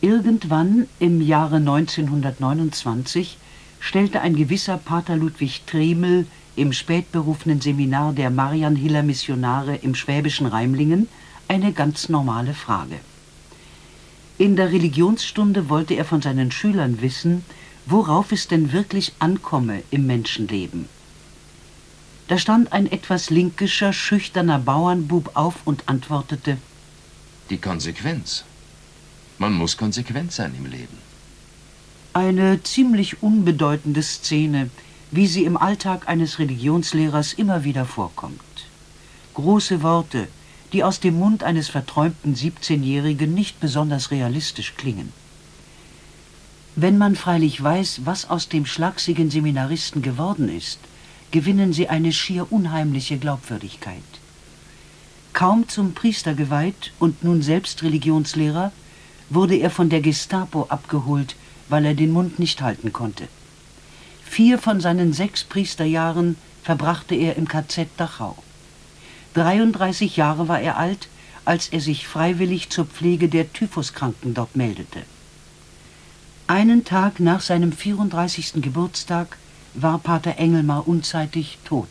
Irgendwann im Jahre 1929 stellte ein gewisser Pater Ludwig Tremel im spätberufenen Seminar der Marianhiller Missionare im schwäbischen Reimlingen eine ganz normale Frage. In der Religionsstunde wollte er von seinen Schülern wissen, worauf es denn wirklich ankomme im Menschenleben. Da stand ein etwas linkischer, schüchterner Bauernbub auf und antwortete: Die Konsequenz. Man muss konsequent sein im Leben. Eine ziemlich unbedeutende Szene, wie sie im Alltag eines Religionslehrers immer wieder vorkommt. Große Worte, die aus dem Mund eines verträumten 17-Jährigen nicht besonders realistisch klingen. Wenn man freilich weiß, was aus dem schlagsigen Seminaristen geworden ist, gewinnen sie eine schier unheimliche Glaubwürdigkeit. Kaum zum Priester geweiht und nun selbst Religionslehrer, wurde er von der Gestapo abgeholt, weil er den Mund nicht halten konnte. 4 von seinen 6 Priesterjahren verbrachte er im KZ Dachau. 33 Jahre war er alt, als er sich freiwillig zur Pflege der Typhuskranken dort meldete. Einen Tag nach seinem 34. Geburtstag war Pater Engelmar unzeitig tot.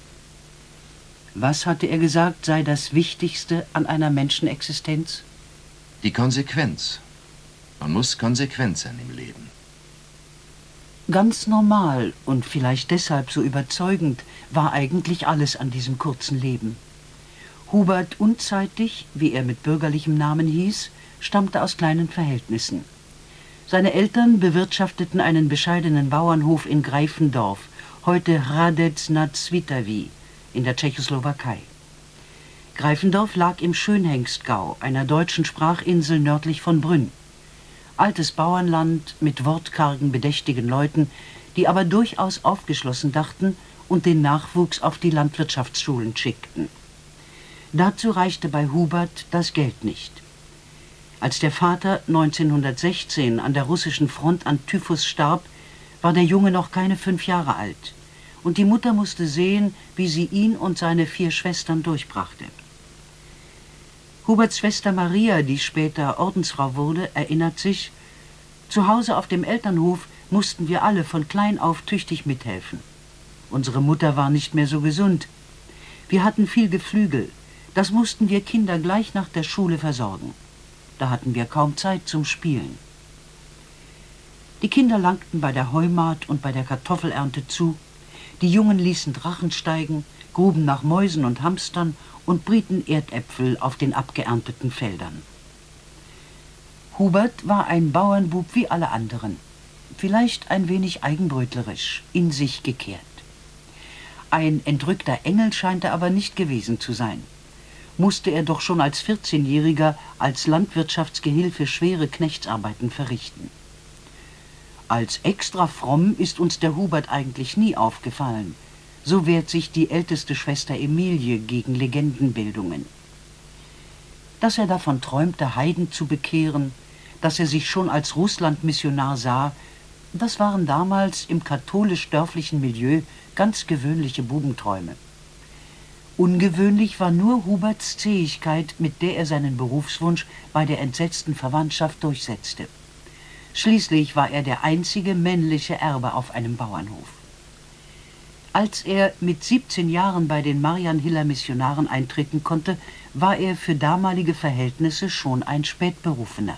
Was hatte er gesagt, sei das Wichtigste an einer Menschenexistenz? Die Konsequenz. Man muss konsequent sein im Leben. Ganz normal und vielleicht deshalb so überzeugend war eigentlich alles an diesem kurzen Leben. Hubert Unzeitig, wie er mit bürgerlichem Namen hieß, stammte aus kleinen Verhältnissen. Seine Eltern bewirtschafteten einen bescheidenen Bauernhof in Greifendorf, heute Hradec nad Svitavy, in der Tschechoslowakei. Greifendorf lag im Schönhengstgau, einer deutschen Sprachinsel nördlich von Brünn. Altes Bauernland mit wortkargen, bedächtigen Leuten, die aber durchaus aufgeschlossen dachten und den Nachwuchs auf die Landwirtschaftsschulen schickten. Dazu reichte bei Hubert das Geld nicht. Als der Vater 1916 an der russischen Front an Typhus starb, war der Junge noch keine 5 Jahre alt, und die Mutter musste sehen, wie sie ihn und seine 4 Schwestern durchbrachte. Huberts Schwester Maria, die später Ordensfrau wurde, erinnert sich: Zu Hause auf dem Elternhof mussten wir alle von klein auf tüchtig mithelfen. Unsere Mutter war nicht mehr so gesund. Wir hatten viel Geflügel. Das mussten wir Kinder gleich nach der Schule versorgen. Da hatten wir kaum Zeit zum Spielen. Die Kinder langten bei der Heumahd und bei der Kartoffelernte zu. Die Jungen ließen Drachen steigen, gruben nach Mäusen und Hamstern und brieten Erdäpfel auf den abgeernteten Feldern. Hubert war ein Bauernbub wie alle anderen, vielleicht ein wenig eigenbrötlerisch, in sich gekehrt. Ein entrückter Engel scheint er aber nicht gewesen zu sein. Musste er doch schon als 14-Jähriger als Landwirtschaftsgehilfe schwere Knechtsarbeiten verrichten. Als extra fromm ist uns der Hubert eigentlich nie aufgefallen. So wehrt sich die älteste Schwester Emilie gegen Legendenbildungen. Dass er davon träumte, Heiden zu bekehren, dass er sich schon als Russlandmissionar sah, das waren damals im katholisch-dörflichen Milieu ganz gewöhnliche Bubenträume. Ungewöhnlich war nur Huberts Zähigkeit, mit der er seinen Berufswunsch bei der entsetzten Verwandtschaft durchsetzte. Schließlich war er der einzige männliche Erbe auf einem Bauernhof. Als er mit 17 Jahren bei den Marianhiller Missionaren eintreten konnte, war er für damalige Verhältnisse schon ein Spätberufener.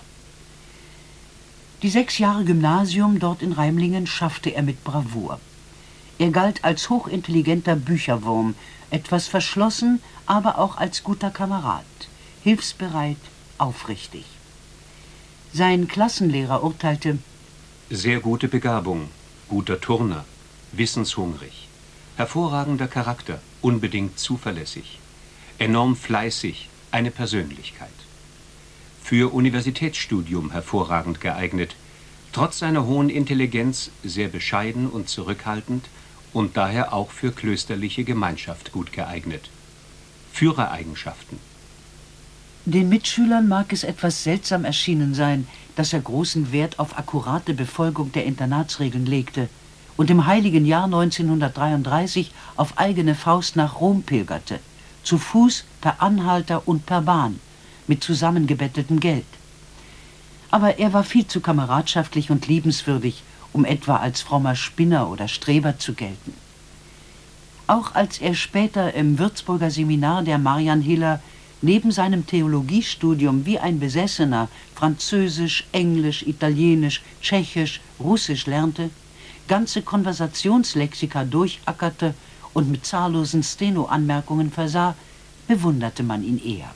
Die 6 Jahre Gymnasium dort in Reimlingen schaffte er mit Bravour. Er galt als hochintelligenter Bücherwurm, etwas verschlossen, aber auch als guter Kamerad, hilfsbereit, aufrichtig. Sein Klassenlehrer urteilte: Sehr gute Begabung, guter Turner, wissenshungrig, hervorragender Charakter, unbedingt zuverlässig, enorm fleißig, eine Persönlichkeit. Für Universitätsstudium hervorragend geeignet, trotz seiner hohen Intelligenz sehr bescheiden und zurückhaltend und daher auch für klösterliche Gemeinschaft gut geeignet. Führereigenschaften. Den Mitschülern mag es etwas seltsam erschienen sein, dass er großen Wert auf akkurate Befolgung der Internatsregeln legte und im heiligen Jahr 1933 auf eigene Faust nach Rom pilgerte, zu Fuß, per Anhalter und per Bahn, mit zusammengebetteltem Geld. Aber er war viel zu kameradschaftlich und liebenswürdig, um etwa als frommer Spinner oder Streber zu gelten. Auch als er später im Würzburger Seminar der Marian Hiller neben seinem Theologiestudium wie ein Besessener Französisch, Englisch, Italienisch, Tschechisch, Russisch lernte, ganze Konversationslexika durchackerte und mit zahllosen Steno-Anmerkungen versah, bewunderte man ihn eher.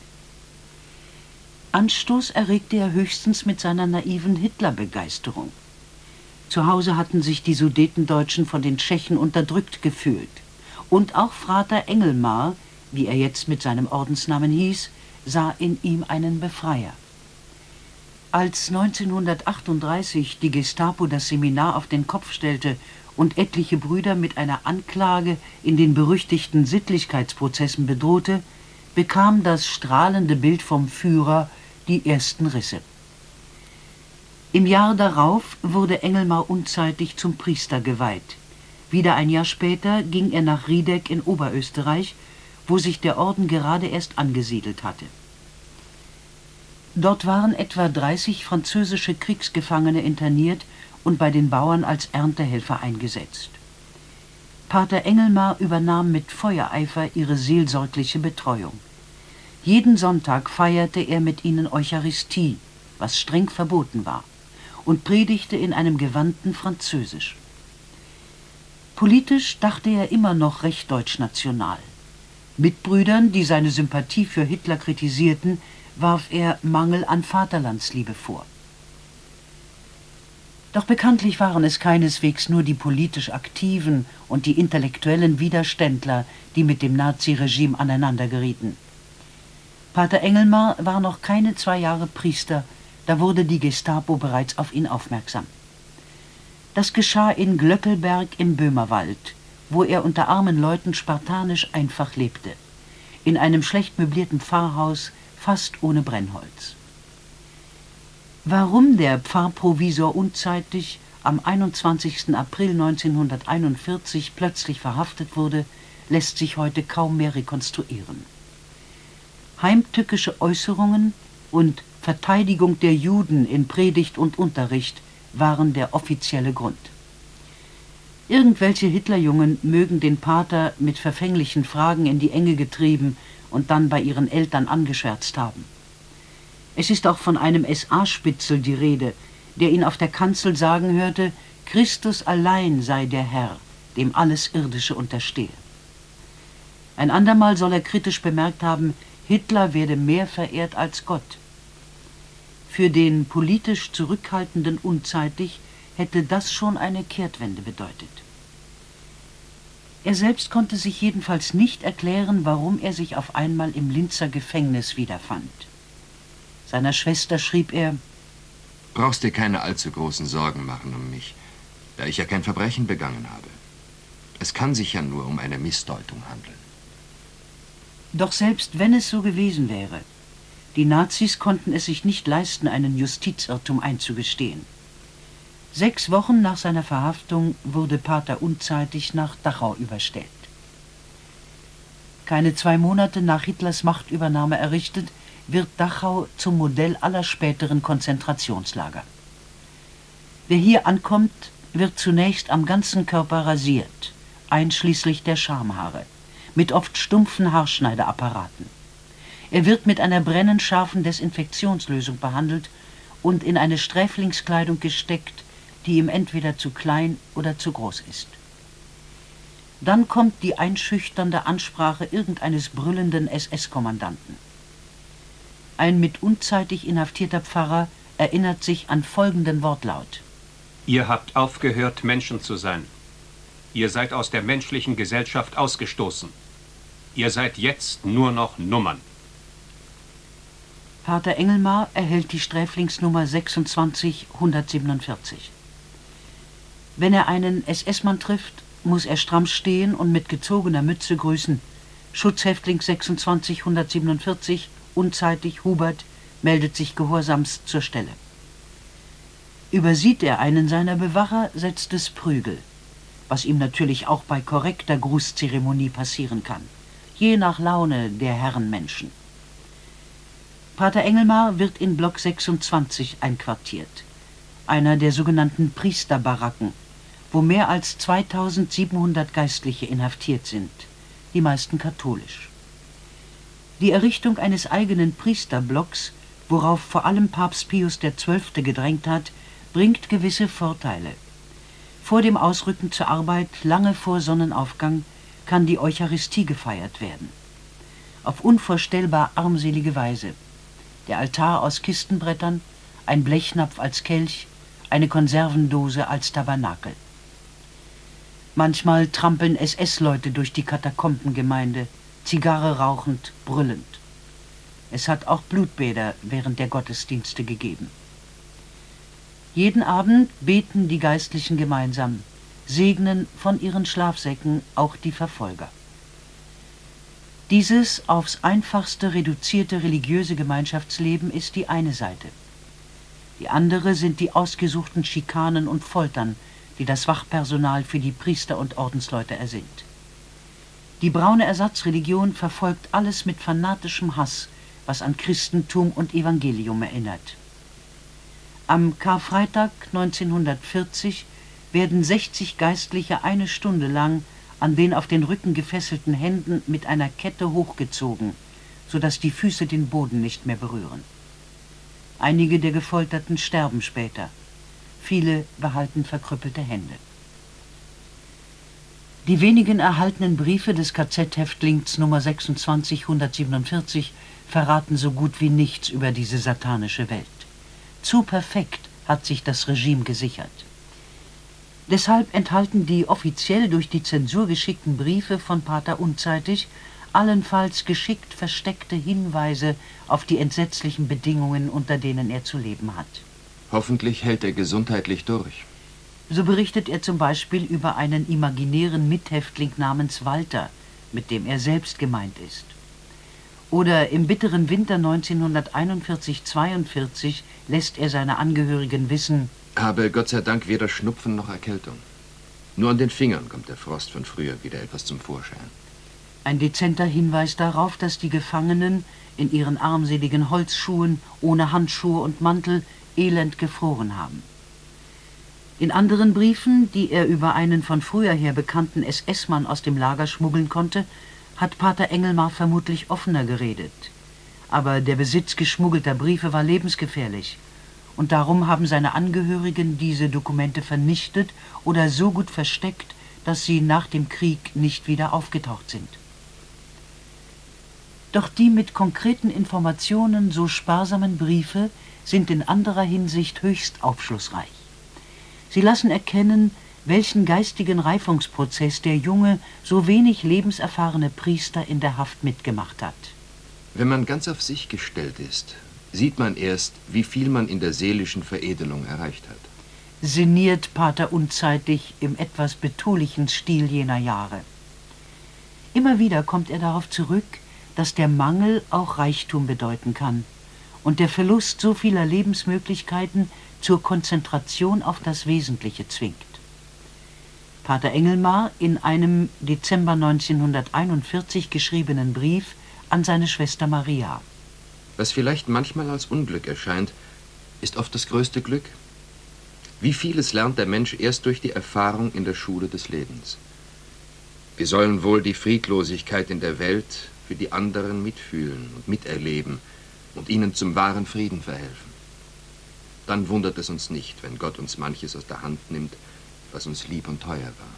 Anstoß erregte er höchstens mit seiner naiven Hitlerbegeisterung. Zu Hause hatten sich die Sudetendeutschen von den Tschechen unterdrückt gefühlt. Und auch Frater Engelmar, wie er jetzt mit seinem Ordensnamen hieß, sah in ihm einen Befreier. Als 1938 die Gestapo das Seminar auf den Kopf stellte und etliche Brüder mit einer Anklage in den berüchtigten Sittlichkeitsprozessen bedrohte, bekam das strahlende Bild vom Führer die ersten Risse. Im Jahr darauf wurde Engelmar unzeitig zum Priester geweiht. Wieder ein Jahr später ging er nach Riedeck in Oberösterreich, wo sich der Orden gerade erst angesiedelt hatte. Dort waren etwa 30 französische Kriegsgefangene interniert und bei den Bauern als Erntehelfer eingesetzt. Pater Engelmar übernahm mit Feuereifer ihre seelsorgliche Betreuung. Jeden Sonntag feierte er mit ihnen Eucharistie, was streng verboten war, und predigte in einem gewandten Französisch. Politisch dachte er immer noch recht deutschnational. Mitbrüdern, die seine Sympathie für Hitler kritisierten, warf er Mangel an Vaterlandsliebe vor. Doch bekanntlich waren es keineswegs nur die politisch Aktiven und die intellektuellen Widerständler, die mit dem Naziregime aneinander gerieten. Pater Engelmar war noch keine 2 Jahre Priester, da wurde die Gestapo bereits auf ihn aufmerksam. Das geschah in Glöckelberg im Böhmerwald, wo er unter armen Leuten spartanisch einfach lebte, in einem schlecht möblierten Pfarrhaus, fast ohne Brennholz. Warum der Pfarrprovisor unzeitig am 21. April 1941 plötzlich verhaftet wurde, lässt sich heute kaum mehr rekonstruieren. Heimtückische Äußerungen und Verteidigung der Juden in Predigt und Unterricht waren der offizielle Grund. Irgendwelche Hitlerjungen mögen den Pater mit verfänglichen Fragen in die Enge getrieben und dann bei ihren Eltern angeschwärzt haben. Es ist auch von einem SA-Spitzel die Rede, der ihn auf der Kanzel sagen hörte, Christus allein sei der Herr, dem alles Irdische unterstehe. Ein andermal soll er kritisch bemerkt haben, Hitler werde mehr verehrt als Gott. Für den politisch Zurückhaltenden unzeitig hätte das schon eine Kehrtwende bedeutet. Er selbst konnte sich jedenfalls nicht erklären, warum er sich auf einmal im Linzer Gefängnis wiederfand. Seiner Schwester schrieb er: Brauchst dir keine allzu großen Sorgen machen um mich, da ich ja kein Verbrechen begangen habe. Es kann sich ja nur um eine Missdeutung handeln. Doch selbst wenn es so gewesen wäre, die Nazis konnten es sich nicht leisten, einen Justizirrtum einzugestehen. 6 Wochen nach seiner Verhaftung wurde Pater unzeitig nach Dachau überstellt. Keine 2 Monate nach Hitlers Machtübernahme errichtet, wird Dachau zum Modell aller späteren Konzentrationslager. Wer hier ankommt, wird zunächst am ganzen Körper rasiert, einschließlich der Schamhaare, mit oft stumpfen Haarschneideapparaten. Er wird mit einer brennend scharfen Desinfektionslösung behandelt und in eine Sträflingskleidung gesteckt, die ihm entweder zu klein oder zu groß ist. Dann kommt die einschüchternde Ansprache irgendeines brüllenden SS-Kommandanten. Ein mit unzeitig inhaftierter Pfarrer erinnert sich an folgenden Wortlaut: Ihr habt aufgehört, Menschen zu sein. Ihr seid aus der menschlichen Gesellschaft ausgestoßen. Ihr seid jetzt nur noch Nummern. Pater Engelmar erhält die Sträflingsnummer 26147. Wenn er einen SS-Mann trifft, muss er stramm stehen und mit gezogener Mütze grüßen. Schutzhäftling 26147, unzeitig Hubert, meldet sich gehorsamst zur Stelle. Übersieht er einen seiner Bewacher, setzt es Prügel, was ihm natürlich auch bei korrekter Grußzeremonie passieren kann, je nach Laune der Herrenmenschen. Pater Engelmar wird in Block 26 einquartiert, einer der sogenannten Priesterbaracken, wo mehr als 2700 Geistliche inhaftiert sind, die meisten katholisch. Die Errichtung eines eigenen Priesterblocks, worauf vor allem Papst Pius XII. Gedrängt hat, bringt gewisse Vorteile. Vor dem Ausrücken zur Arbeit, lange vor Sonnenaufgang, kann die Eucharistie gefeiert werden. Auf unvorstellbar armselige Weise. Der Altar aus Kistenbrettern, ein Blechnapf als Kelch, eine Konservendose als Tabernakel. Manchmal trampeln SS-Leute durch die Katakombengemeinde, Zigarre rauchend, brüllend. Es hat auch Blutbäder während der Gottesdienste gegeben. Jeden Abend beten die Geistlichen gemeinsam, segnen von ihren Schlafsäcken auch die Verfolger. Dieses aufs Einfachste reduzierte religiöse Gemeinschaftsleben ist die eine Seite. Die andere sind die ausgesuchten Schikanen und Foltern, die das Wachpersonal für die Priester und Ordensleute ersinnt. Die braune Ersatzreligion verfolgt alles mit fanatischem Hass, was an Christentum und Evangelium erinnert. Am Karfreitag 1940 werden 60 Geistliche eine Stunde lang an den auf den Rücken gefesselten Händen mit einer Kette hochgezogen, sodass die Füße den Boden nicht mehr berühren. Einige der Gefolterten sterben später. Viele behalten verkrüppelte Hände. Die wenigen erhaltenen Briefe des KZ-Häftlings Nummer 26147 verraten so gut wie nichts über diese satanische Welt. Zu perfekt hat sich das Regime gesichert. Deshalb enthalten die offiziell durch die Zensur geschickten Briefe von Pater Unzeitig allenfalls geschickt versteckte Hinweise auf die entsetzlichen Bedingungen, unter denen er zu leben hat. Hoffentlich hält er gesundheitlich durch. So berichtet er zum Beispiel über einen imaginären Mithäftling namens Walter, mit dem er selbst gemeint ist. Oder im bitteren Winter 1941/42 lässt er seine Angehörigen wissen: Habe Gott sei Dank weder Schnupfen noch Erkältung. Nur an den Fingern kommt der Frost von früher wieder etwas zum Vorschein. Ein dezenter Hinweis darauf, dass die Gefangenen in ihren armseligen Holzschuhen, ohne Handschuhe und Mantel, elend gefroren haben. In anderen Briefen, die er über einen von früher her bekannten SS-Mann aus dem Lager schmuggeln konnte, hat Pater Engelmar vermutlich offener geredet. Aber der Besitz geschmuggelter Briefe war lebensgefährlich. Und darum haben seine Angehörigen diese Dokumente vernichtet oder so gut versteckt, dass sie nach dem Krieg nicht wieder aufgetaucht sind. Doch die mit konkreten Informationen so sparsamen Briefe sind in anderer Hinsicht höchst aufschlussreich. Sie lassen erkennen, welchen geistigen Reifungsprozess der junge, so wenig lebenserfahrene Priester in der Haft mitgemacht hat. Wenn man ganz auf sich gestellt ist, sieht man erst, wie viel man in der seelischen Veredelung erreicht hat. Sinniert Pater Unzeitig im etwas betulichen Stil jener Jahre. Immer wieder kommt er darauf zurück, dass der Mangel auch Reichtum bedeuten kann und der Verlust so vieler Lebensmöglichkeiten zur Konzentration auf das Wesentliche zwingt. Pater Engelmar in einem Dezember 1941 geschriebenen Brief an seine Schwester Maria. Was vielleicht manchmal als Unglück erscheint, ist oft das größte Glück. Wie vieles lernt der Mensch erst durch die Erfahrung in der Schule des Lebens. Wir sollen wohl die Friedlosigkeit in der Welt für die anderen mitfühlen und miterleben und ihnen zum wahren Frieden verhelfen. Dann wundert es uns nicht, wenn Gott uns manches aus der Hand nimmt, was uns lieb und teuer war.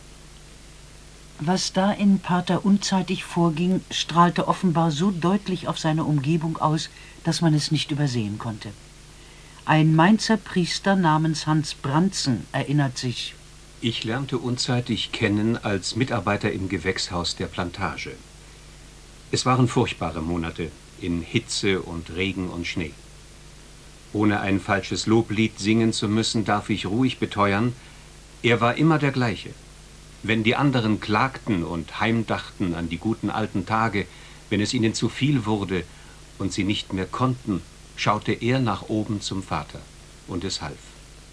Was da in Pater Unzeitig vorging, strahlte offenbar so deutlich auf seine Umgebung aus, dass man es nicht übersehen konnte. Ein Mainzer Priester namens Hans Brantzen erinnert sich: Ich lernte Unzeitig kennen als Mitarbeiter im Gewächshaus der Plantage. Es waren furchtbare Monate in Hitze und Regen und Schnee. Ohne ein falsches Loblied singen zu müssen, darf ich ruhig beteuern, er war immer der gleiche. Wenn die anderen klagten und heimdachten an die guten alten Tage, wenn es ihnen zu viel wurde und sie nicht mehr konnten, schaute er nach oben zum Vater, und es half.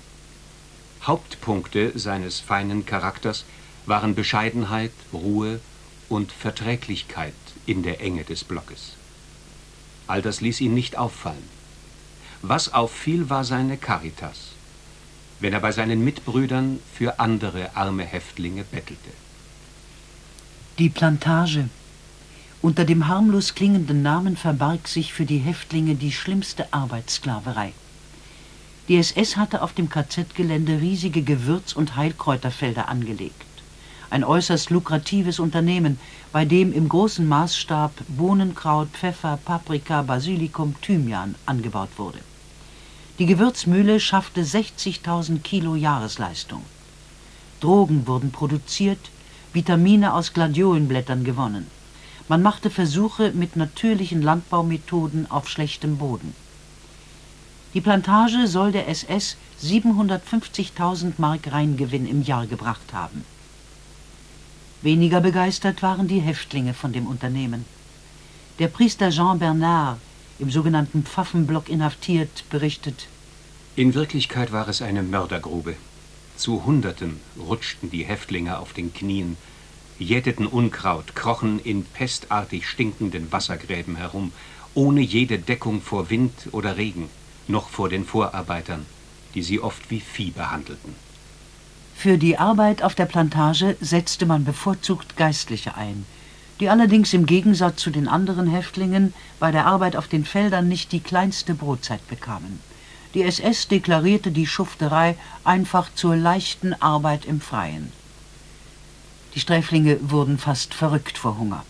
Hauptpunkte seines feinen Charakters waren Bescheidenheit, Ruhe und Verträglichkeit in der Enge des Blockes. All das ließ ihn nicht auffallen. Was auffiel, war seine Caritas, wenn er bei seinen Mitbrüdern für andere arme Häftlinge bettelte. Die Plantage. Unter dem harmlos klingenden Namen verbarg sich für die Häftlinge die schlimmste Arbeitssklaverei. Die SS hatte auf dem KZ-Gelände riesige Gewürz- und Heilkräuterfelder angelegt. Ein äußerst lukratives Unternehmen, bei dem im großen Maßstab Bohnenkraut, Pfeffer, Paprika, Basilikum, Thymian angebaut wurde. Die Gewürzmühle schaffte 60.000 Kilo Jahresleistung. Drogen wurden produziert, Vitamine aus Gladiolenblättern gewonnen. Man machte Versuche mit natürlichen Landbaumethoden auf schlechtem Boden. Die Plantage soll der SS 750.000 Mark Reingewinn im Jahr gebracht haben. Weniger begeistert waren die Häftlinge von dem Unternehmen. Der Priester Jean Bernard, im sogenannten Pfaffenblock inhaftiert, berichtet: In Wirklichkeit war es eine Mördergrube. Zu Hunderten rutschten die Häftlinge auf den Knien, jäteten Unkraut, krochen in pestartig stinkenden Wassergräben herum, ohne jede Deckung vor Wind oder Regen, noch vor den Vorarbeitern, die sie oft wie Vieh behandelten. Für die Arbeit auf der Plantage setzte man bevorzugt Geistliche ein, die allerdings im Gegensatz zu den anderen Häftlingen bei der Arbeit auf den Feldern nicht die kleinste Brotzeit bekamen. Die SS deklarierte die Schufterei einfach zur leichten Arbeit im Freien. Die Sträflinge wurden fast verrückt vor Hunger.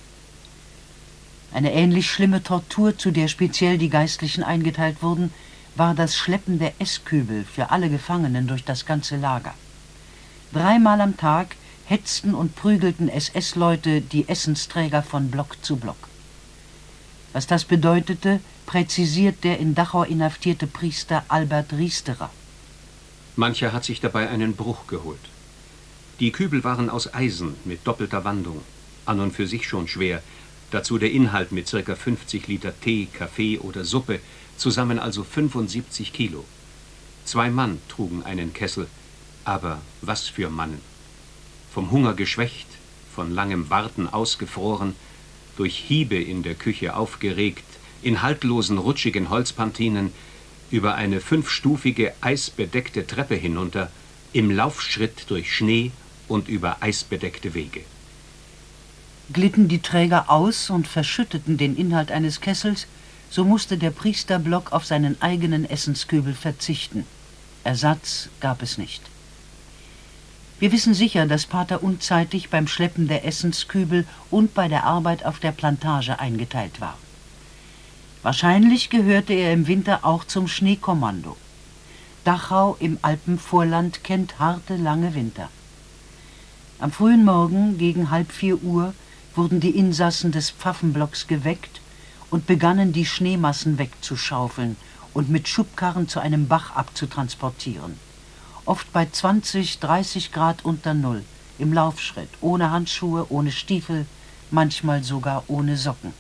Eine ähnlich schlimme Tortur, zu der speziell die Geistlichen eingeteilt wurden, war das Schleppen der Esskübel für alle Gefangenen durch das ganze Lager. 3-mal am Tag hetzten und prügelten SS-Leute die Essensträger von Block zu Block. Was das bedeutete, präzisiert der in Dachau inhaftierte Priester Albert Riesterer. Mancher hat sich dabei einen Bruch geholt. Die Kübel waren aus Eisen mit doppelter Wandung, an und für sich schon schwer, dazu der Inhalt mit ca. 50 Liter Tee, Kaffee oder Suppe, zusammen also 75 Kilo. 2 Mann trugen einen Kessel, aber was für Mannen. Vom Hunger geschwächt, von langem Warten ausgefroren, durch Hiebe in der Küche aufgeregt, in haltlosen, rutschigen Holzpantinen, über eine 5-stufige, eisbedeckte Treppe hinunter, im Laufschritt durch Schnee und über eisbedeckte Wege. Glitten die Träger aus und verschütteten den Inhalt eines Kessels, so musste der Priesterblock auf seinen eigenen Essenskübel verzichten. Ersatz gab es nicht. Wir wissen sicher, dass Pater unzeitig beim Schleppen der Essenskübel und bei der Arbeit auf der Plantage eingeteilt war. Wahrscheinlich gehörte er im Winter auch zum Schneekommando. Dachau im Alpenvorland kennt harte, lange Winter. Am frühen Morgen gegen 3:30 Uhr wurden die Insassen des Pfaffenblocks geweckt und begannen, die Schneemassen wegzuschaufeln und mit Schubkarren zu einem Bach abzutransportieren. Oft bei 20, 30 Grad unter Null, im Laufschritt, ohne Handschuhe, ohne Stiefel, manchmal sogar ohne Socken.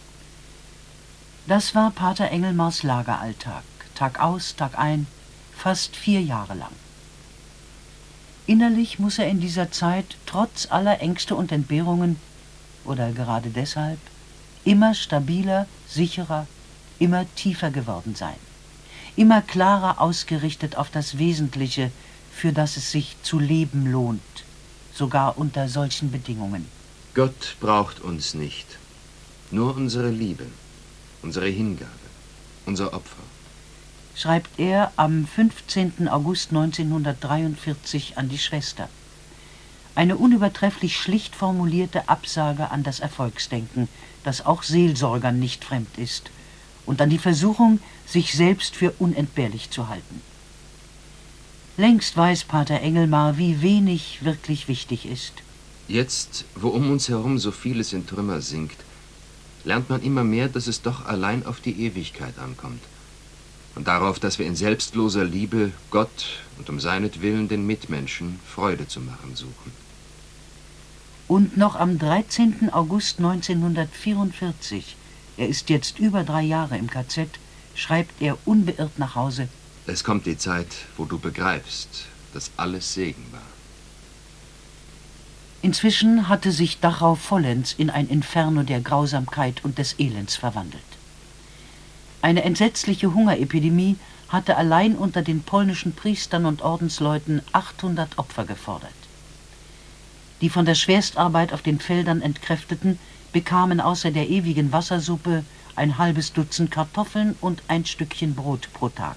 Das war Pater Engelmars Lageralltag, Tag aus, Tag ein, fast 4 Jahre lang. Innerlich muss er in dieser Zeit, trotz aller Ängste und Entbehrungen, oder gerade deshalb, immer stabiler, sicherer, immer tiefer geworden sein. Immer klarer ausgerichtet auf das Wesentliche, für das es sich zu leben lohnt, sogar unter solchen Bedingungen. Gott braucht uns nicht, nur unsere Liebe, unsere Hingabe, unser Opfer. Schreibt er am 15. August 1943 an die Schwester. Eine unübertrefflich schlicht formulierte Absage an das Erfolgsdenken, das auch Seelsorgern nicht fremd ist, und an die Versuchung, sich selbst für unentbehrlich zu halten. Längst weiß Pater Engelmar, wie wenig wirklich wichtig ist. Jetzt, wo um uns herum so vieles in Trümmer sinkt, lernt man immer mehr, dass es doch allein auf die Ewigkeit ankommt. Und darauf, dass wir in selbstloser Liebe Gott und um seinetwillen den Mitmenschen Freude zu machen suchen. Und noch am 13. August 1944, er ist jetzt über 3 Jahre im KZ, schreibt er unbeirrt nach Hause: Es kommt die Zeit, wo du begreifst, dass alles Segen war. Inzwischen hatte sich Dachau vollends in ein Inferno der Grausamkeit und des Elends verwandelt. Eine entsetzliche Hungerepidemie hatte allein unter den polnischen Priestern und Ordensleuten 800 Opfer gefordert. Die von der Schwerstarbeit auf den Feldern Entkräfteten bekamen außer der ewigen Wassersuppe ein halbes Dutzend Kartoffeln und ein Stückchen Brot pro Tag.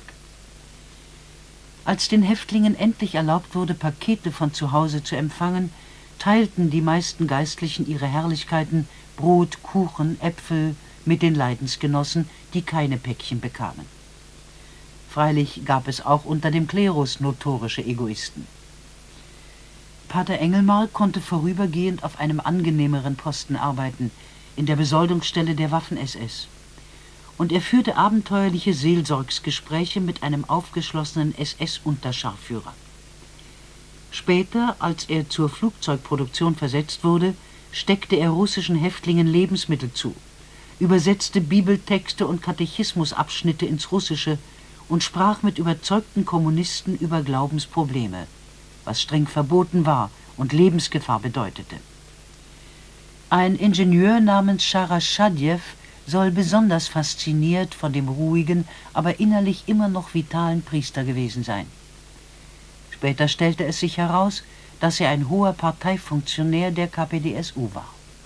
Als den Häftlingen endlich erlaubt wurde, Pakete von zu Hause zu empfangen, teilten die meisten Geistlichen ihre Herrlichkeiten, Brot, Kuchen, Äpfel, mit den Leidensgenossen, die keine Päckchen bekamen. Freilich gab es auch unter dem Klerus notorische Egoisten. Pater Engelmar konnte vorübergehend auf einem angenehmeren Posten arbeiten, in der Besoldungsstelle der Waffen-SS. Und er führte abenteuerliche Seelsorgsgespräche mit einem aufgeschlossenen SS-Unterscharführer. Später, als er zur Flugzeugproduktion versetzt wurde, steckte er russischen Häftlingen Lebensmittel zu, übersetzte Bibeltexte und Katechismusabschnitte ins Russische und sprach mit überzeugten Kommunisten über Glaubensprobleme, was streng verboten war und Lebensgefahr bedeutete. Ein Ingenieur namens Scharashadjew soll besonders fasziniert von dem ruhigen, aber innerlich immer noch vitalen Priester gewesen sein. Später stellte es sich heraus, dass er ein hoher Parteifunktionär der KPdSU war.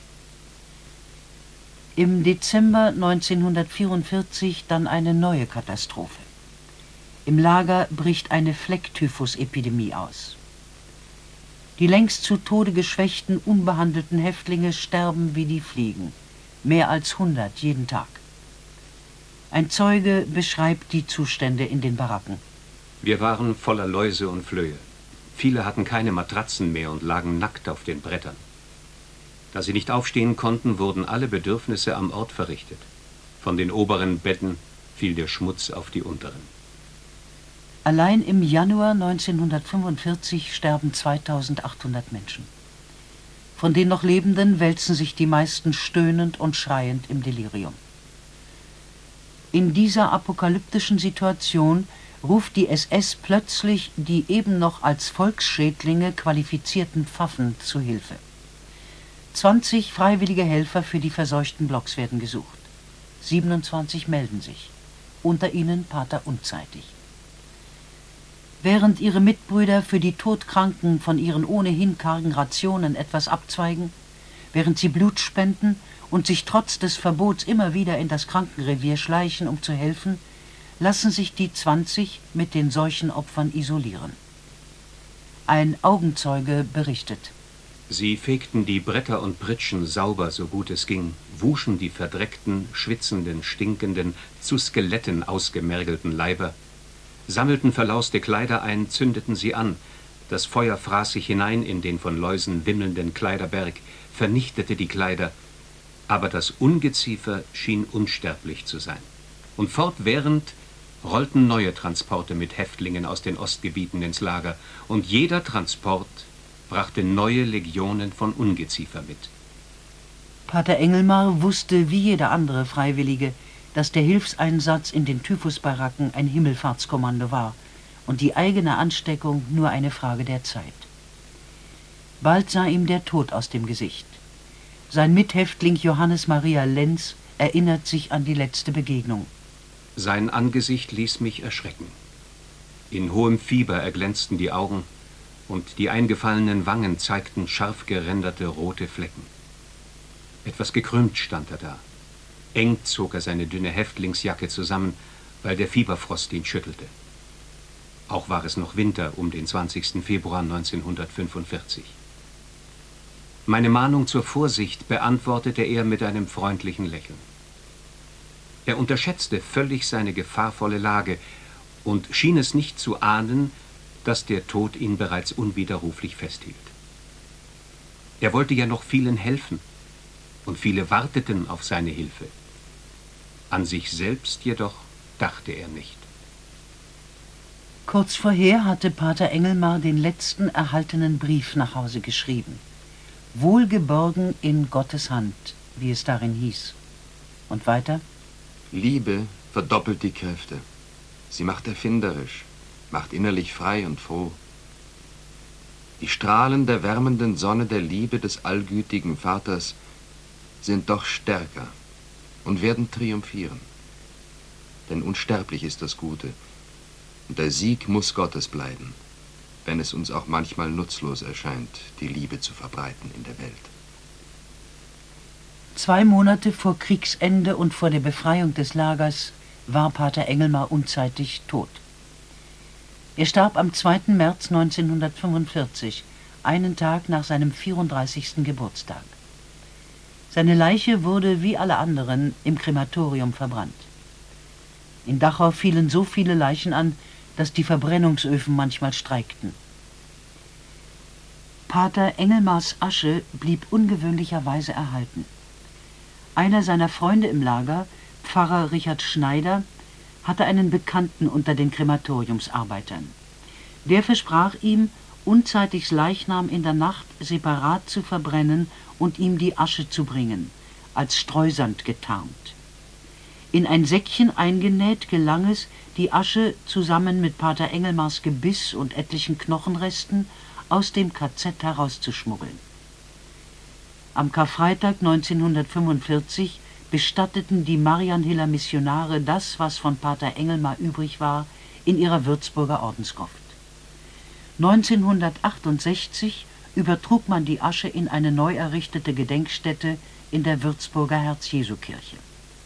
Im Dezember 1944 dann eine neue Katastrophe. Im Lager bricht eine Flecktyphus-Epidemie aus. Die längst zu Tode geschwächten, unbehandelten Häftlinge sterben wie die Fliegen. Mehr als 100 jeden Tag. Ein Zeuge beschreibt die Zustände in den Baracken. Wir waren voller Läuse und Flöhe. Viele hatten keine Matratzen mehr und lagen nackt auf den Brettern. Da sie nicht aufstehen konnten, wurden alle Bedürfnisse am Ort verrichtet. Von den oberen Betten fiel der Schmutz auf die unteren. Allein im Januar 1945 sterben 2800 Menschen. Von den noch Lebenden wälzen sich die meisten stöhnend und schreiend im Delirium. In dieser apokalyptischen Situation ruft die SS plötzlich die eben noch als Volksschädlinge qualifizierten Pfaffen zu Hilfe. 20 freiwillige Helfer für die verseuchten Blocks werden gesucht. 27 melden sich, unter ihnen Pater Unzeitig. Während ihre Mitbrüder für die Todkranken von ihren ohnehin kargen Rationen etwas abzweigen, während sie Blut spenden und sich trotz des Verbots immer wieder in das Krankenrevier schleichen, um zu helfen, lassen sich die 20 mit den Seuchenopfern isolieren. Ein Augenzeuge berichtet: Sie fegten die Bretter und Pritschen sauber, so gut es ging, wuschen die verdreckten, schwitzenden, stinkenden, zu Skeletten ausgemergelten Leiber, sammelten verlauste Kleider ein, zündeten sie an. Das Feuer fraß sich hinein in den von Läusen wimmelnden Kleiderberg, vernichtete die Kleider, aber das Ungeziefer schien unsterblich zu sein. Und fortwährend rollten neue Transporte mit Häftlingen aus den Ostgebieten ins Lager, und jeder Transport brachte neue Legionen von Ungeziefer mit. Pater Engelmar wusste wie jeder andere Freiwillige, dass der Hilfseinsatz in den Typhusbaracken ein Himmelfahrtskommando war und die eigene Ansteckung nur eine Frage der Zeit. Bald sah ihm der Tod aus dem Gesicht. Sein Mithäftling Johannes Maria Lenz erinnert sich an die letzte Begegnung. Sein Angesicht ließ mich erschrecken. In hohem Fieber erglänzten die Augen, und die eingefallenen Wangen zeigten scharf geränderte rote Flecken. Etwas gekrümmt stand er da. Eng zog er seine dünne Häftlingsjacke zusammen, weil der Fieberfrost ihn schüttelte. Auch war es noch Winter um den 20. Februar 1945. Meine Mahnung zur Vorsicht beantwortete er mit einem freundlichen Lächeln. Er unterschätzte völlig seine gefahrvolle Lage und schien es nicht zu ahnen, dass der Tod ihn bereits unwiderruflich festhielt. Er wollte ja noch vielen helfen, und viele warteten auf seine Hilfe. An sich selbst jedoch dachte er nicht. Kurz vorher hatte Pater Engelmar den letzten erhaltenen Brief nach Hause geschrieben. Wohlgeborgen in Gottes Hand, wie es darin hieß. Und weiter: Liebe verdoppelt die Kräfte. Sie macht erfinderisch, macht innerlich frei und froh. Die Strahlen der wärmenden Sonne der Liebe des allgütigen Vaters sind doch stärker und werden triumphieren. denn unsterblich ist das Gute. Und der Sieg muss Gottes bleiben, wenn es uns auch manchmal nutzlos erscheint, die Liebe zu verbreiten in der Welt. 2 Monate vor Kriegsende und vor der Befreiung des Lagers war Pater Engelmar unzeitig tot. Er starb am 2. März 1945, einen Tag nach seinem 34. Geburtstag. Seine Leiche wurde, wie alle anderen, im Krematorium verbrannt. In Dachau fielen so viele Leichen an, dass die Verbrennungsöfen manchmal streikten. Pater Engelmars Asche blieb ungewöhnlicherweise erhalten. Einer seiner Freunde im Lager, Pfarrer Richard Schneider, hatte einen Bekannten unter den Krematoriumsarbeitern. Der versprach ihm, Unzeitigs Leichnam in der Nacht separat zu verbrennen und ihm die Asche zu bringen, als Streusand getarnt. In ein Säckchen eingenäht gelang es, die Asche zusammen mit Pater Engelmars Gebiss und etlichen Knochenresten aus dem KZ herauszuschmuggeln. Am Karfreitag 1945 bestatteten die Marianhiller Missionare das, was von Pater Engelmar übrig war, in ihrer Würzburger Ordensgruft. 1968 übertrug man die Asche in eine neu errichtete Gedenkstätte in der Würzburger Herz-Jesu-Kirche.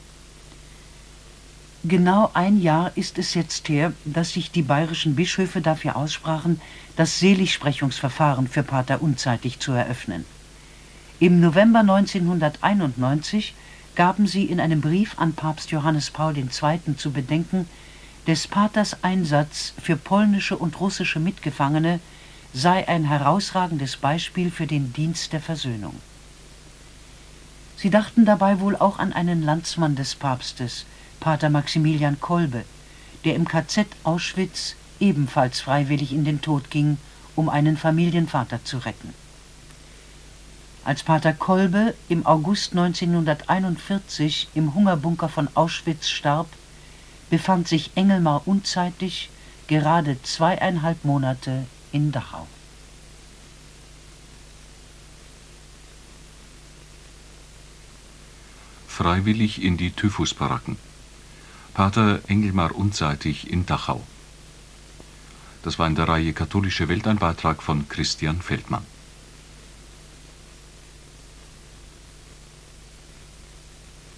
Genau ein Jahr ist es jetzt her, dass sich die bayerischen Bischöfe dafür aussprachen, das Seligsprechungsverfahren für Pater Unzeitig zu eröffnen. Im November 1991 gaben sie in einem Brief an Papst Johannes Paul II. Zu bedenken, des Paters Einsatz für polnische und russische Mitgefangene sei ein herausragendes Beispiel für den Dienst der Versöhnung. Sie dachten dabei wohl auch an einen Landsmann des Papstes, Pater Maximilian Kolbe, der im KZ Auschwitz ebenfalls freiwillig in den Tod ging, um einen Familienvater zu retten. Als Pater Kolbe im August 1941 im Hungerbunker von Auschwitz starb, befand sich Engelmar unzeitig gerade 2,5 Monate in Dachau. Freiwillig in die Typhusbaracken. Pater Engelmar unzeitig in Dachau. Das war in der Reihe Katholische Welt ein Beitrag von Christian Feldmann.